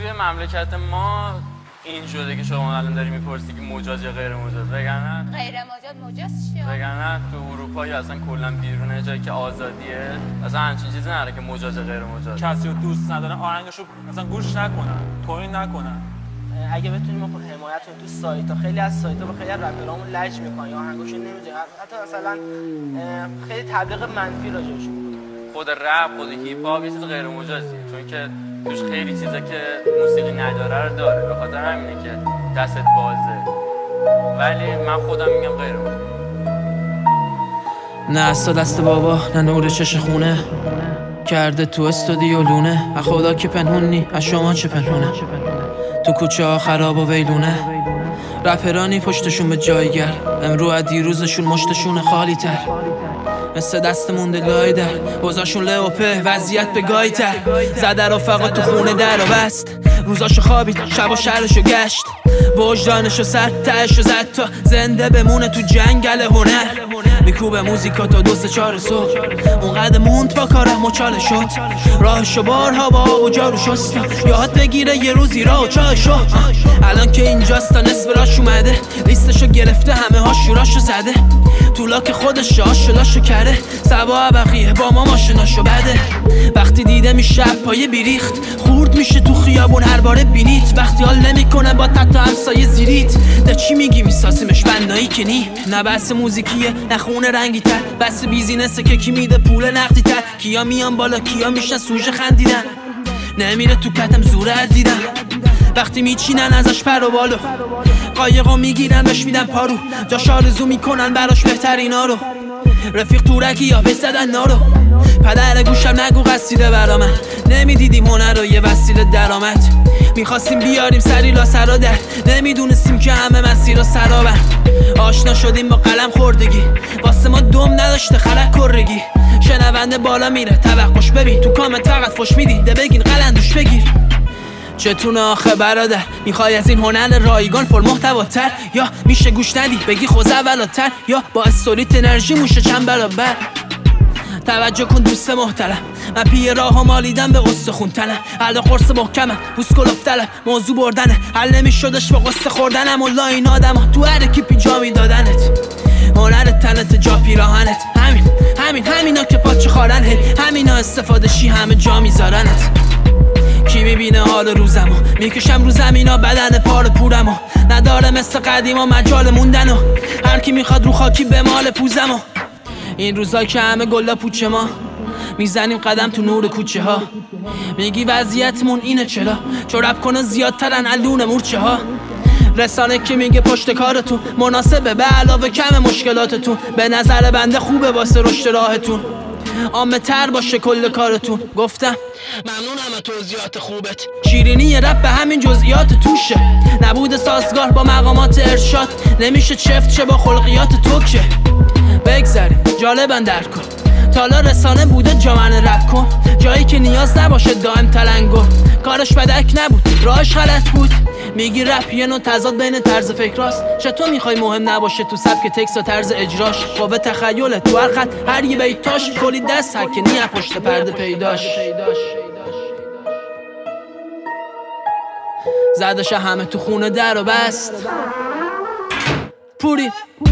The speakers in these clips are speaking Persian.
توی مملکت ما این شده که شما الان داری میپرسی که مجاز یا غیر مجاز. وگرنه غیر مجاز مجاز چیه؟ وگرنه تو اروپا یا اصلا کلا بیرونه جایی که آزادیه اصلا همچین چیزی نره که مجاز غیر مجاز. کسی رو دوست ندارن آهنگشو مثلا گوش نکنن، توهین نکنن. اگه بتونیم ما حمایتون تو سایت‌ها، خیلی از سایت‌ها با خیلی از رپرامون لج میکنن یا آهنگاشو نمیذارن، حتی مثلا خیلی تبلیغ منفی راجعش میکنن. خود رپ، خود هیپ هاپ یه چیز غیر مجازیه، چون که توش خیلی چیزا که موسیقی نداره رو داره، به خاطر همینه که دستت بازه. ولی من خودم میگم غیر مجاز. نه اصلا دست بابا، نه نور چش خونه کرده تو استودیو لونه. از خدا که پنهونی، از شما چه پنهونه؟ تو کوچه ها خراب و ویلونه. رپرانی پشتشون به جایگر، امرو از دیروزشون مشتشون خالی تر. مثل دست مونده لای در، بازاشون لئوپه وضعیت به گای تر. زده رفقا تو خونه در و بست، روزاشو خوابید شبا شهرشو گشت. وجدانشو سر تهشو زد تا زنده بمونه تو جنگل هنر. میکوبه موزیکا تا 2-4 صبح، اونقدر موند با کاره مچاله شد. راهشو بارها با آب و جارو شستا، یاد بگیره یه روزی راه و چایشو. الان که اینجاست تا نصف راش اومده، لیستشو گرفته همه ها شوراشو زده. طولا که خودش آشلاشو کرده، سبا بقیه با ما ماشیناشو بده. وقتی دیده میشه پای بیریخت، خورد میشه تو خیابون هر باره بینیت. وقتی حال نمیکنه با تتا همسایه زیریت، ده چی میگی میساسیمش بندایی که نی. نه بحث موزیکیه نه خونه رنگی تر، بحث بیزینسه که کی میده پول نقدی تر. کیا میان بالا کیا میشن سوژه خندیدن، نمیره تو کتم زوره دیدن. وقتی میچینن ازش پر و بالو، قایقا میگیرن بهش میدن پارو. جاش آرزو میکنن براش بهترینا رو، رفیق تورکی یا بزدن نارو. پدر گوشم نگو قصیده برا من، نمیدیدیم هنر رو یه وسیله درآمد. میخواستیم بیاریم سری لا سرا در، نمیدونستیم که همه مسیر رو سرابن. آشنا شدیم با قلم خوردگی، واسه ما دم نداشته خلق کرگی. شنونده بالا میره توقعش ببین، تو کامنت فقط فش میدی ده بگین قلندوش بگیر. چتونه آخه برادر، میخوای از این هنر رایگان پر محتواتر، یا میشه گوش ندی بگی خوز اولاتر، یا با استوریت انرژی موشه چند برابر. توجه کن دوست محترم، من پی راه ها مالیدم به قصه خونتنم. حل قرص محکمم بوس کلفتلم، موضوع بردنه حل نمیشدش با قصه خوردنم. والله این آدم ها تو هر کی پیجا میدادنت، هنر تنت جا پیراهنت. همینا که پاچه خارن، همینا استفاده شی همه جا میذارنت. کی میبینه حال روزمو، میکشم رو زمینا بدن پار پورمو. نداره مثل قدیما مجال موندنو، هر کی میخواد رو خاکی به مال پوزمو. این روزا که همه گلا پوچه ما، میزنیم قدم تو نور کوچه ها. میگی وضعیتمون اینه چرا، چو رپ کنه زیادترن علون مورچه ها. رسانه که میگه پشت کارتون مناسبه به علاوه کم مشکلاتتون. به نظر بنده خوبه واسه رشد راهتون، عامه تر باشه کل کارتون. گفتم ممنونم از توضیحات خوبت، شیرینی رپ به همین جزئیات توشه. نبود سازگار با مقامات ارشاد، نمیشه چفت شه با خلقیات توکه. بگذاریم جالبن درک کن، تالا رسانه بوده جا من رپ کن. جایی که نیاز نباشه دائم تلنگر، کارش بدک نبود راهش غلط بود. میگی رپ یه نوع تضاد بین طرز فکراست، چطور میخوای مهم نباشه تو سبک تکس و طرز اجراش. قوه تخیله تو هر خط هر یه بیتاش، کلی دست حکنی از پشت پرده پیداش. زدش همه تو خونه در و بست پوری.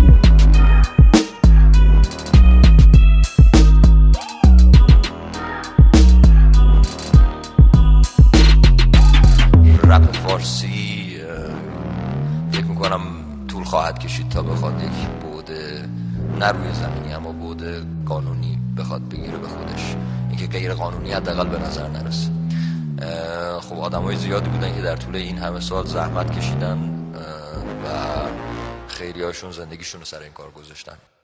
رپ فارسی فکر میکنم طول خواهد کشید تا بخواد یک بعد نه روی زمینی اما بعد قانونی بخواد بگیره به خودش. اینکه غیر قانونی حداقل به نظر نرسه. خب آدمای زیادی بودن که در طول این همه سال زحمت کشیدن و خیلی هاشون زندگیشون رو سر این کار گذاشتن.